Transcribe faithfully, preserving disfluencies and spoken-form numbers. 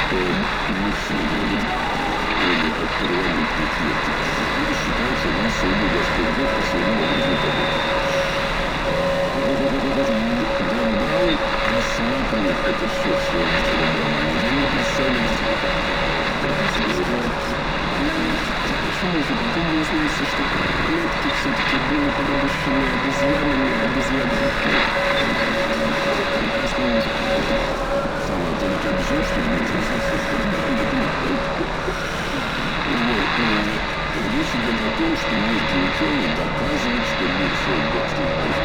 что инициировали или как парламентный клетки. Это считается массовым Господь Бог по своему образу подобного. Грамбрау рассматривает это все в своем романе. Я не представляю себе, как это сказать. Почему же потом выяснилось, что клетки все-таки были порабощены обезьянами, обезьянами клетки. Самое только объясню, что речь идет о том, что некие ученые доказывают, что лицо Господа